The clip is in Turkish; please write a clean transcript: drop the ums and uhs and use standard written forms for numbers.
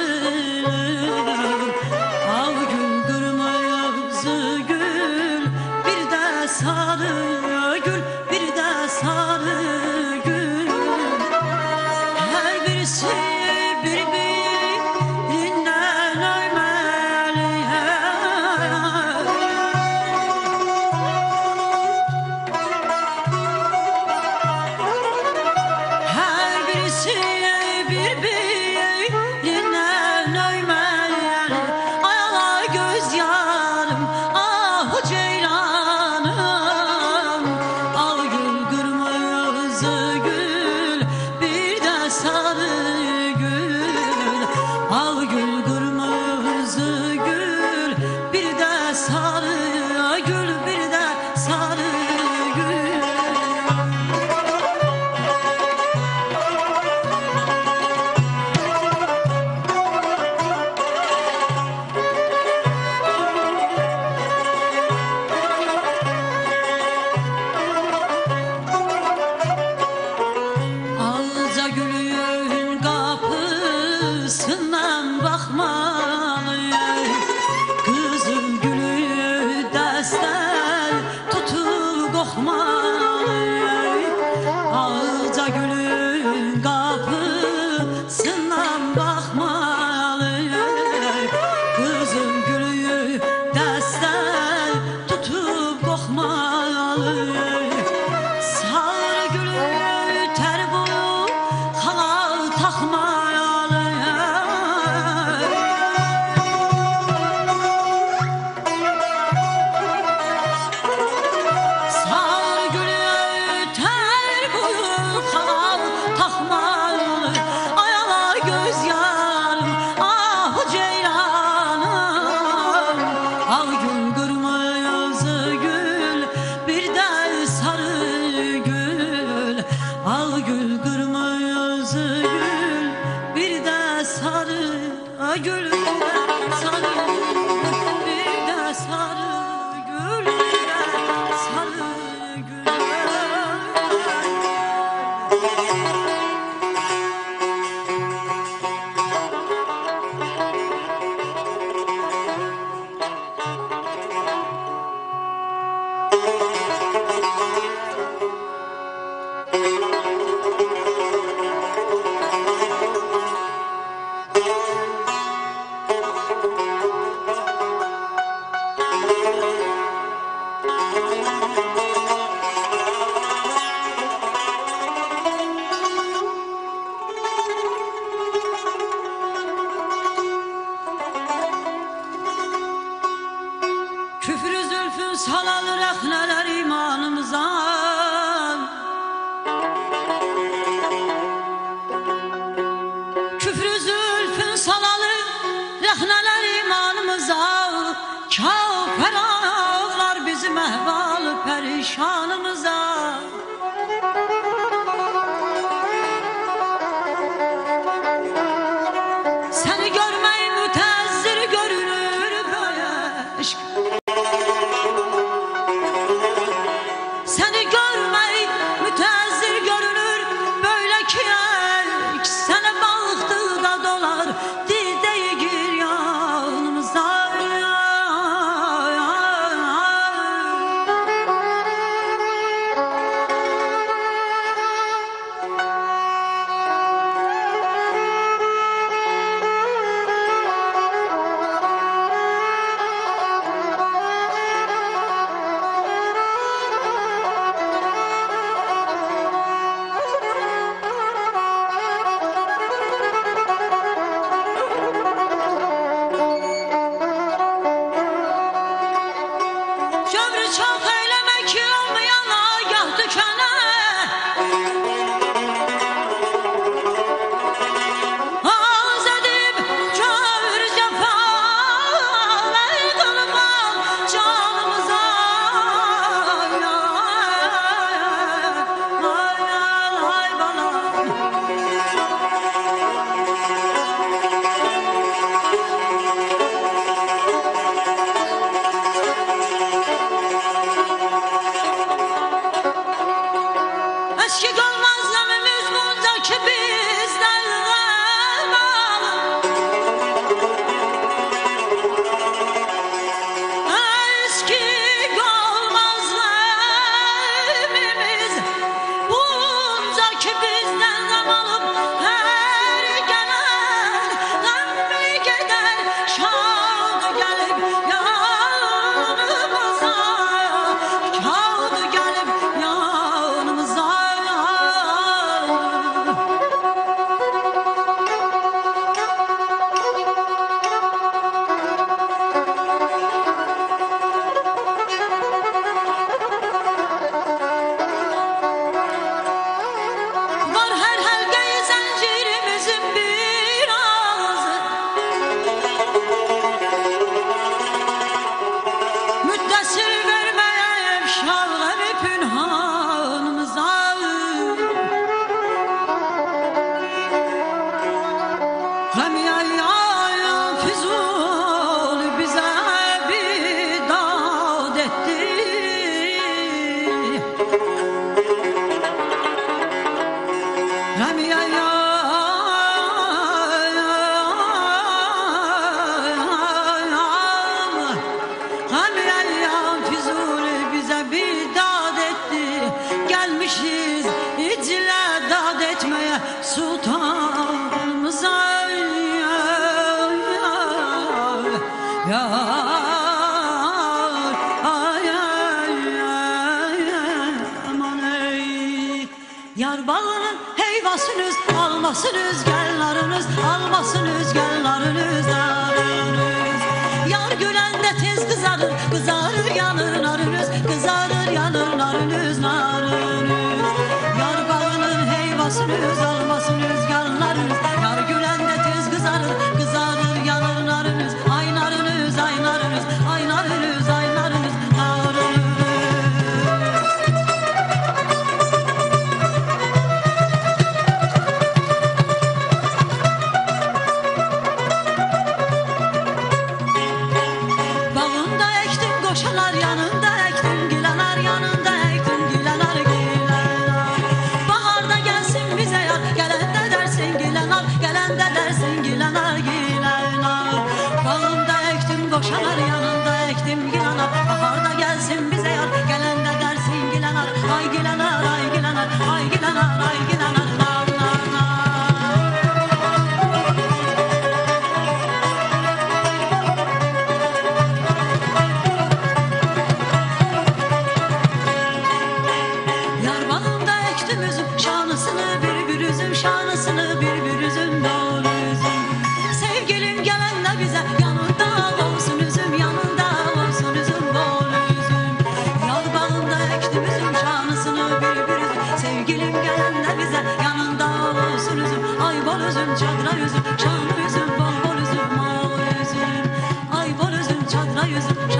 Al gül kırmızı gül, bir de sarı gül, bir de sarı gül. Her birisi birbirinden öymeli. Her birisi birbirinden öymeli. Ayala göz yarım, ah ceylanım. Al gül kırmızı gül, bir de sarı gül. Al gül kırmızı gül, bir de sarı gül, bir de sarı gül. Alca gülün kapısından bakmalı. Kızım gülü destel tutup kokmalı. Alca gülün kapısından bakmalı. Kızım gülü destel tutup kokmalı. Sarı gülü ter bu halal takmayalı. Sarı gülü ter bu halal takmayalı. Ayala göz yarım, ah ceylanım. Al gül kırmızı gül, bir de sarı gül. Al gül kırmızı gül, bir de sarı gül, bir de sarı gül, bir de sarı gül, bir de sarı gül. Küfrü zülfü salalı rehneler imanımıza. Küfrü zülfü salalı rehneler imanımıza. Kâfer ağlar bizim ehval perişanımıza. Seni görmeyi mütezzir görünür böyle aşk. Seni görmeyi mütezzir görünür böyle ki sana baktı da dolar dideyi gir yanımıza. yar ay ay ay aman ey. Yar balının heyvasınız almasın rüzgarlarınız, almasın rüzgarlarınız narınız. Yar gülende tez kızarır, kızarır yanır narınız, kızarır yanır narınız narınız. Yar balının heyvasınız almasın rüzgarlarınız, yar gülende tez kızarır, kızarır yanır narınız. Ay narınız, ay narınız, ay narınız, ay narınız, narınız. Bağında ektim koşalar, yanında ektim gilanar, yanında ektim gilanar gilanar. Baharda gelsin bize yar, gelende dersin gilanar, gelende dersin gilanar gilanar. Bağında ektim koşalar, yanında ektim gilanar. Baharda gelsin bize yar, gelende dersin gilanar. Ay gilanar, ay gilanar, ay gilanar, ay gilanar, nar nar nar. Yar balında ektim üzüm, şanısını bir üzüm, şanısını bir üzüm, dolu üzüm. Sevgilim gelende bize yanında olsun üzüm, yanında olsun üzüm, dolu üzüm. Yar balında ektim üzüm, şanısını bir üzüm. Sevgilim gelende bize yanında olsun üzüm. Ay bol üzüm, çadıra üzüm, şanlı üzüm, bol bol üzüm, al üzüm. Ay bol üzüm, çadıra üzüm,